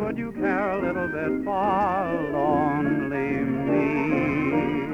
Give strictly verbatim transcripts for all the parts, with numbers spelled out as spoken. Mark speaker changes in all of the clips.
Speaker 1: would you care a little bit for lonely me?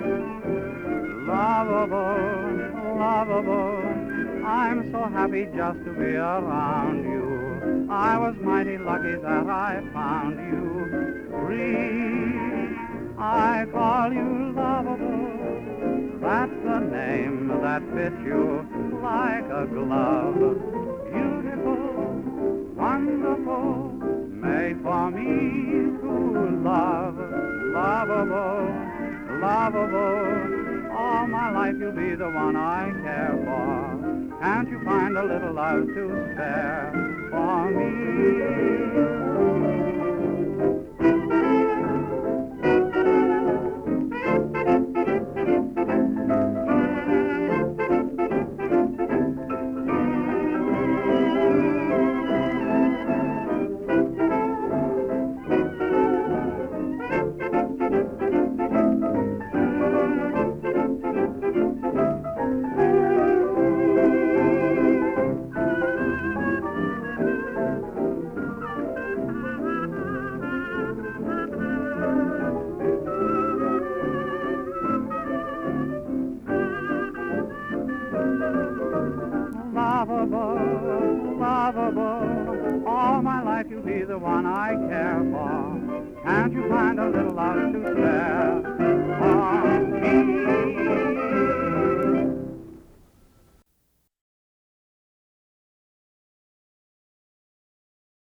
Speaker 1: Lovable, lovable, I'm so happy just to be around you. I was mighty lucky that I found you. Free, I call you lovable. That's the name that fits you like a glove. Beautiful, wonderful, made for me to love. Lovable, lovable, all my life you'll be the one I care for. Can't you find a little love to spare for me? Lovable, lovable, all my life you'll be the one I care for. Can't you find a little love to spare?